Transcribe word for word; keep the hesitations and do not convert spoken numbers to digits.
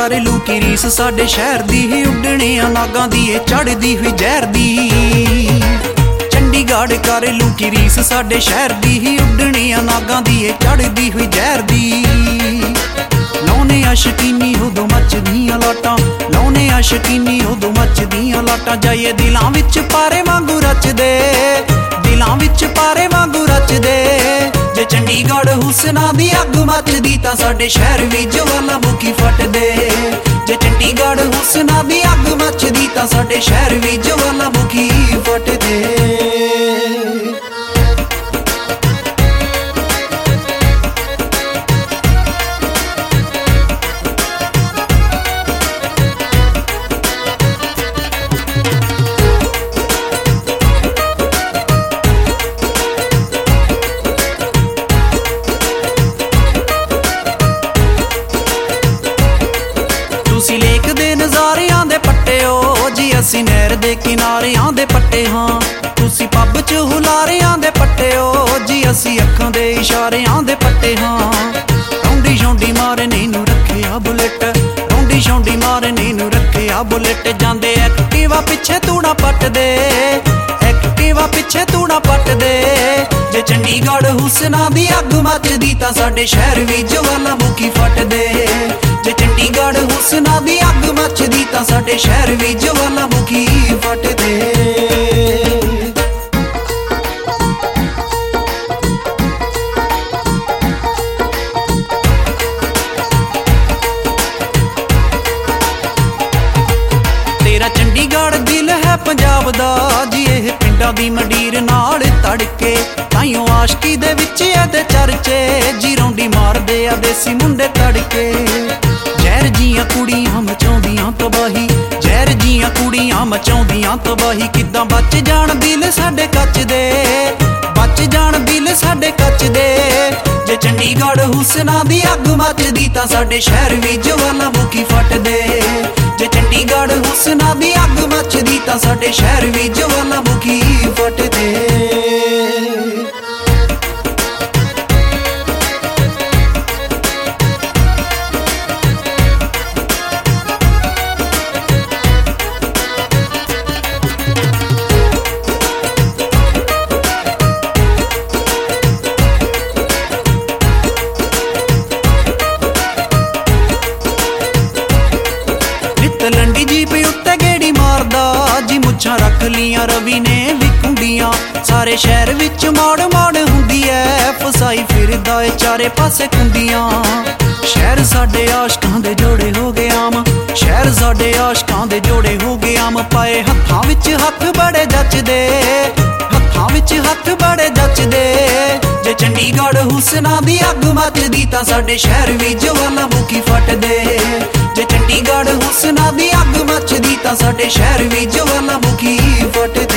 ਕਰ ਲੂਕੀ ਰੀਸ ਸਾਡੇ ਸ਼ਹਿਰ ਦੀ ਹੀ ਉੱਡਣਿਆਂ ਨਾਗਾਂ ਦੀ ਏ ਚੜ੍ਹਦੀ ਹੋਈ ਜ਼ਹਿਰ ਦੀ। ਚੰਡੀਗੜ੍ਹ ਕਰ ਲੂਕੀ ਰੀਸ ਸਾਡੇ ਸ਼ਹਿਰ ਦੀ ਹੀ ਉੱਡਣਿਆਂ ਨਾਗਾਂ ਦੀ ਏ ਚੜ੍ਹਦੀ ਹੋਈ ਜ਼ਹਿਰ ਦੀ। ਲਾਉਨੇ ਆ ਸ਼ਕੀਨੀ ਉਦੋਂ ਮੱਚਦੀਆਂ ਲਾਟਾਂ, ਲਾਉਨੇ ਆ ਸ਼ਕੀਨੀ ਉਦੋਂ ਮੱਚਦੀਆਂ ਲਾਟਾਂ। ਜਾਈਏ ਦਿਲਾਂ ਵਿੱਚ ਪਾਰੇ ਵਾਂਗੂ ਰਚਦੇ, ਦਿਲਾਂ ਵਿੱਚ ਪਾਰੇ ਵਾਂਗੂ ਰਚਦੇ। ਜੇ ਚੰਡੀਗੜ੍ਹ ਹੁਸਨਾਂ ਦੀ ਅੱਗ ਮੱਚਦੀ ਤਾਂ ਸਾਡੇ ਸ਼ਹਿਰ ਵੀ ਜਵਾਲਾਮੁਖੀ ਫਟਦੇ। ਜੇ ਚੰਡੀਗੜ੍ਹ ਹੁਸਨਾਂ ਦੀ ਅੱਗ ਮੱਚਦੀ ਤਾਂ ਸਾਡੇ ਸ਼ਹਿਰ ਵੀ ਜਵਾਲਾਮੁਖੀ ਫਟਦੇ। ਤੁਸੀਂ ਲੇਕ ਦੇ ਨਜ਼ਾਰਿਆਂ ਦੇ ਪੱਟੇ ਹੋ ਜੀ, ਅਸੀਂ ਨਹਿਰ ਦੇ ਕਿਨਾਰਿਆਂ ਦੇ ਪੱਟੇ ਹਾਂ। ਤੁਸੀਂ ਪੱਬ 'ਚ ਹੁਲਾਰਿਆਂ ਦੇ ਪੱਟੇ ਹੋ ਜੀ, ਅਸੀਂ ਅੱਖਾਂ ਦੇ ਇਸ਼ਾਰਿਆਂ ਦੇ ਪੱਟੇ ਹਾਂ। ਰੌਂਡੀ ਸ਼ੌਂਡੀ ਮਾਰਨੇ ਨੂੰ ਰੱਖਿਆ ਬੁਲੇਟ, ਰੌਂਡੀ ਸ਼ੌਂਡੀ ਮਾਰਨੇ ਨੂੰ ਰੱਖਿਆ ਬੁਲੇਟ। ਜਾਂਦੇ ਐਕਟਿਵਾ ਪਿੱਛੇ ਤੂੜਾ ਪੱਟਦੇ, ਐਕਟਿਵਾ ਪਿੱਛੇ ਤੂੜਾ ਪੱਟਦੇ। ਜੇ ਚੰਡੀਗੜ੍ਹ ਹੁਸਨਾਂ ਦੀ ਅੱਗ ਮੱਚਦੀ ਤਾਂ ਸਾਡੇ ਸ਼ਹਿਰ ਵੀ ਜਵਾਲਾਮੁਖੀ ਫਟਦੇ। ਜੇ ਚੰਡੀਗੜ੍ਹ ਹੁਸਨਾਂ ਦੀ ਅੱਗ ਮੱਚਦੀ ਤਾਂ ਸਾਡੇ ਸ਼ਹਿਰ ਵੀ ਜਵਾਲਾਮੁਖੀ ਫਟਦੇ। ਤੇਰਾ ਚੰਡੀਗੜ੍ਹ ਦਿਲ ਹੈ ਪੰਜਾਬ ਦਾ ਜੀ, ਇਹ ਪਿੰਡਾਂ ਦੀ ਮੰਡੀਰ ਨਾਲ ਤੜਕੇ। ਤਾਈਓ ਆਸ਼ਕੀ ਦੇ ਵਿੱਚ ਇਹਦੇ ਚਰਚੇ ਜੀ, ਰੌਂਡੀ ਮਾਰਦੇ ਆ ਦੇਸੀ ਮੁੰਡੇ ਤੜਕੇ। ਜ਼ਹਿਰ ਜੀਆਂ ਕੁੜੀਆਂ ਮਚਾਉਂਦੀਆਂ ਤਬਾਹੀ, ਜ਼ਹਿਰ ਜੀਆਂ ਕੁੜੀਆਂ ਮਚਾਉਂਦੀਆਂ ਤਬਾਹੀ। ਕਿੱਦਾਂ ਬਚ ਜਾਣ ਦਿਲ ਸਾਡੇ ਕੱਚ ਦੇ, ਬਚ ਜਾਣ ਦਿਲ ਸਾਡੇ ਕੱਚ ਦੇ। ਜੇ ਚੰਡੀਗੜ੍ਹ ਹੁਸਨਾਂ ਦੀ ਅੱਗ ਮੱਚਦੀ ਤਾਂ ਸਾਡੇ ਸ਼ਹਿਰ ਵੀ ਜਵਾਲਾਮੁਖੀ ਫਟਦੇ। ਜੇ ਚੰਡੀਗੜ੍ਹ ਹੁਸਨਾਂ ਦੀ ਅੱਗ ਮੱਚਦੀ ਤਾਂ ਸਾਡੇ ਸ਼ਹਿਰ ਵੀ ਜਵਾਲਾਮੁਖੀ ਫਟਦੇ। ਲੰਡੀ ਜੀਪ ਉੱਤੇ ਗੇੜੀ ਮਾਰਦਾ ਜੀ, ਮੁੱਛਾਂ ਰੱਖ ਲੀਆਂ ਰਵੀ ਨੇ ਵੀ ਕੁੰਡੀਆਂ। ਸਾਰੇ ਸ਼ਹਿਰ ਵਿੱਚ ਮੌੜ ਮੌੜ ਹੁੰਦੀ ਐ, ਫਸਾਈ ਫਿਰਦਾ ਏ ਚਾਰੇ ਪਾਸੇ ਕੁੰਡੀਆਂ। ਸ਼ਹਿਰ ਸਾਡੇ ਆਸ਼ਕਾਂ ਦੇ ਜੋੜੇ ਹੋ ਗਏ ਆਮ, ਸ਼ਹਿਰ ਸਾਡੇ ਆਸ਼ਕਾਂ ਦੇ ਜੋੜੇ ਹੋ ਗਏ ਆਮ। ਪਾਏ ਹੱਥਾਂ ਵਿੱਚ ਹੱਥ ਬੜੇ ਜੱਚਦੇ, ਹੱਥਾਂ ਵਿੱਚ ਹੱਥ ਬੜੇ ਜੱਚਦੇ। ਜੇ ਚੰਡੀਗੜ੍ਹ ਹੁਸਨਾਂ ਦੀ ਅੱਗ ਮੱਚਦੀ ਤਾਂ ਸਾਡੇ ਸ਼ਹਿਰ ਵੀ ਜਵਾਲਾਮੁਖੀ ਫਟਦੇ। ਜੇ ਚੰਡੀਗੜ੍ਹ ਹੁਸਨਾਂ ਦੀ ਅੱਗ ਮੱਚਦੀ ਤਾਂ ਸਾਡੇ ਸ਼ਹਿਰ ਵੀ ਜਵਾਲਾਮੁਖੀ ਫਟਦੇ।